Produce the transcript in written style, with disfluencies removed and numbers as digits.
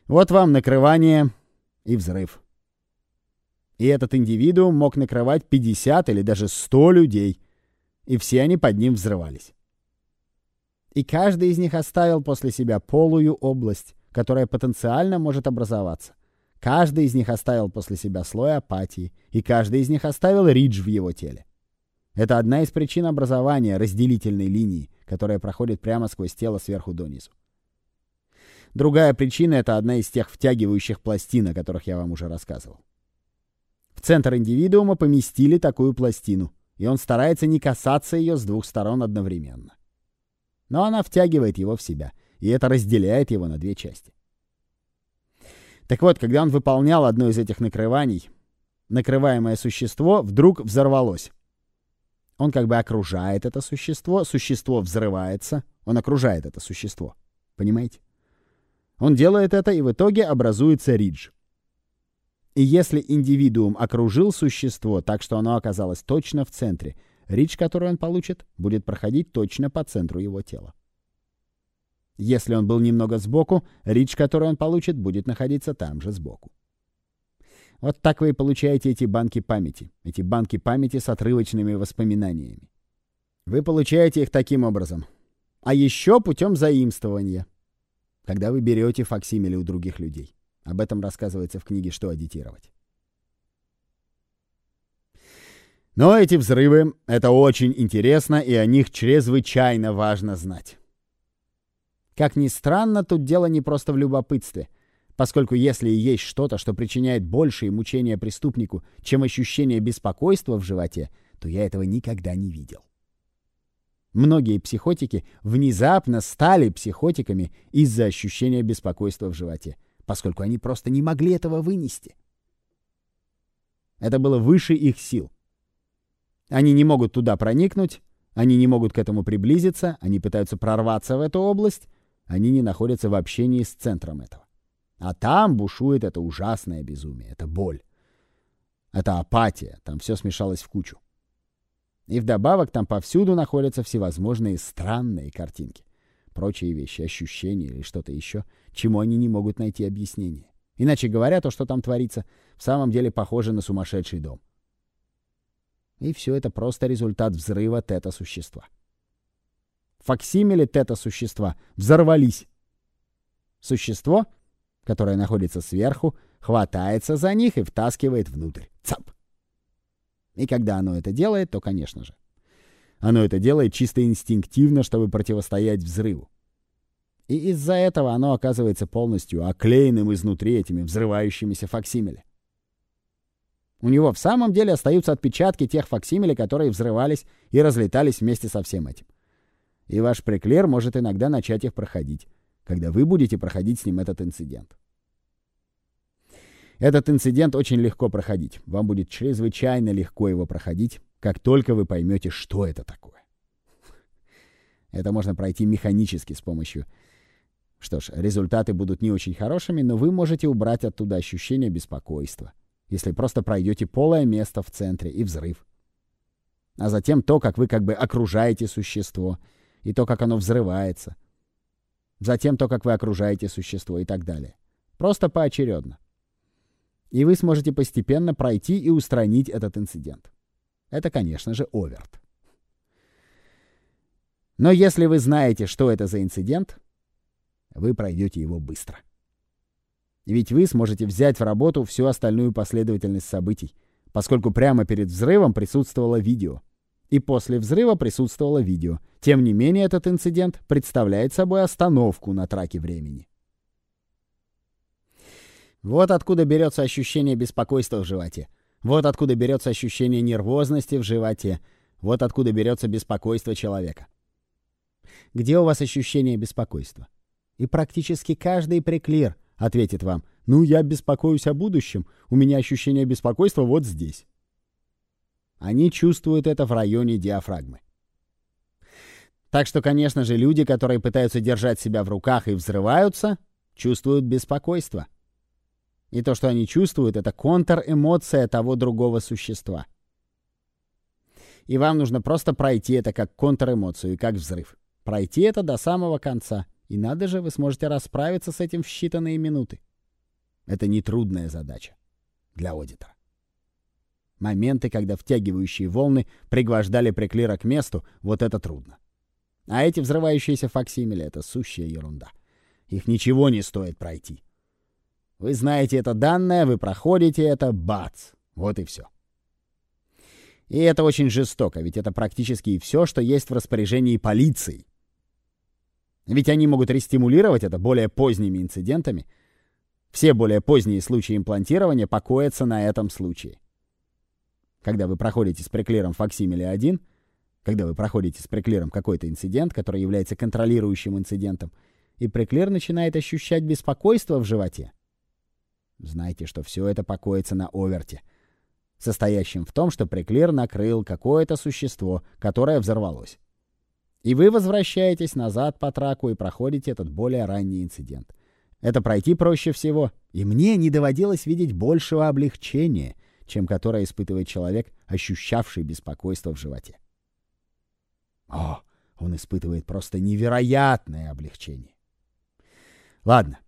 Вот вам накрывание и взрыв. И этот индивидуум мог накрывать 50 или даже 100 людей, и все они под ним взрывались. И каждый из них оставил после себя полую область, которая потенциально может образоваться. Каждый из них оставил после себя слой апатии, и каждый из них оставил ридж в его теле. Это одна из причин образования разделительной линии, которая проходит прямо сквозь тело сверху донизу. Другая причина — это одна из тех втягивающих пластин, о которых я вам уже рассказывал. В центр индивидуума поместили такую пластину, и он старается не касаться ее с двух сторон одновременно. Но она втягивает его в себя, и это разделяет его на две части. Так вот, когда он выполнял одно из этих накрываний, накрываемое существо вдруг взорвалось. Он как бы окружает это существо, существо взрывается, он окружает это существо. Понимаете? Он делает это, и в итоге образуется ридж. И если индивидуум окружил существо так, что оно оказалось точно в центре, ридж, который он получит, будет проходить точно по центру его тела. Если он был немного сбоку, ридж, который он получит, будет находиться там же сбоку. Вот так вы и получаете эти банки памяти с отрывочными воспоминаниями. Вы получаете их таким образом. А еще путем заимствования, когда вы берете факсимили у других людей. Об этом рассказывается в книге «Что адитировать». Но эти взрывы — это очень интересно, и о них чрезвычайно важно знать. Как ни странно, тут дело не просто в любопытстве, поскольку если и есть что-то, что причиняет большие мучения преступнику, чем ощущение беспокойства в животе, то я этого никогда не видел. Многие психотики внезапно стали психотиками из-за ощущения беспокойства в животе, поскольку они просто не могли этого вынести. Это было выше их сил. Они не могут туда проникнуть, они не могут к этому приблизиться, они пытаются прорваться в эту область, они не находятся в общении с центром этого. А там бушует это ужасное безумие, это боль, это апатия, там все смешалось в кучу. И вдобавок там повсюду находятся всевозможные странные картинки, прочие вещи, ощущения или что-то еще, чему они не могут найти объяснение. Иначе говоря, то, что там творится, в самом деле похоже на сумасшедший дом. И все это просто результат взрыва тета-существа. Факсимили тета-существа взорвались. Существо, которое находится сверху, хватается за них и втаскивает внутрь. Цап! И когда оно это делает, то, конечно же, оно это делает чисто инстинктивно, чтобы противостоять взрыву. И из-за этого оно оказывается полностью оклеенным изнутри этими взрывающимися факсимили. У него в самом деле остаются отпечатки тех факсимили, которые взрывались и разлетались вместе со всем этим. И ваш преклер может иногда начать их проходить, когда вы будете проходить с ним этот инцидент. Этот инцидент очень легко проходить. Вам будет чрезвычайно легко его проходить, как только вы поймете, что это такое. Это можно пройти механически с помощью... Что ж, результаты будут не очень хорошими, но вы можете убрать оттуда ощущение беспокойства, если просто пройдете полое место в центре и взрыв. А затем то, как вы как бы окружаете существо, и то, как оно взрывается. Затем то, как вы окружаете существо и так далее. Просто поочередно. И вы сможете постепенно пройти и устранить этот инцидент. Это, конечно же, оверт. Но если вы знаете, что это за инцидент, вы пройдете его быстро. Ведь вы сможете взять в работу всю остальную последовательность событий, поскольку прямо перед взрывом присутствовало видео. И после взрыва присутствовало видео. Тем не менее, этот инцидент представляет собой остановку на траке времени. Вот откуда берется ощущение беспокойства в животе. Вот откуда берется ощущение нервозности в животе. Вот откуда берется беспокойство человека. Где у вас ощущение беспокойства? И практически каждый преклир ответит вам: «Ну, я беспокоюсь о будущем, у меня ощущение беспокойства вот здесь». Они чувствуют это в районе диафрагмы. Так что, конечно же, люди, которые пытаются держать себя в руках и взрываются, чувствуют беспокойство. И то, что они чувствуют, это контр-эмоция того другого существа. И вам нужно просто пройти это как контр-эмоцию, как взрыв. Пройти это до самого конца. И надо же, вы сможете расправиться с этим в считанные минуты. Это нетрудная задача для аудитора. Моменты, когда втягивающие волны пригвождали Преклира к месту, вот это трудно. А эти взрывающиеся факсимили — это сущая ерунда. Их ничего не стоит пройти. Вы знаете это данное, вы проходите это, бац! Вот и все. И это очень жестоко, ведь это практически и все, что есть в распоряжении полиции. Ведь они могут рестимулировать это более поздними инцидентами. Все более поздние случаи имплантирования покоятся на этом случае. Когда вы проходите с Преклиром факсимиле 1, когда вы проходите с Преклиром какой-то инцидент, который является контролирующим инцидентом, и Преклир начинает ощущать беспокойство в животе, знайте, что все это покоится на оверте, состоящем в том, что Преклир накрыл какое-то существо, которое взорвалось. И вы возвращаетесь назад по траку и проходите этот более ранний инцидент. Это пройти проще всего, и мне не доводилось видеть большего облегчения, чем которое испытывает человек, ощущавший беспокойство в животе. Он испытывает просто невероятное облегчение. Ладно,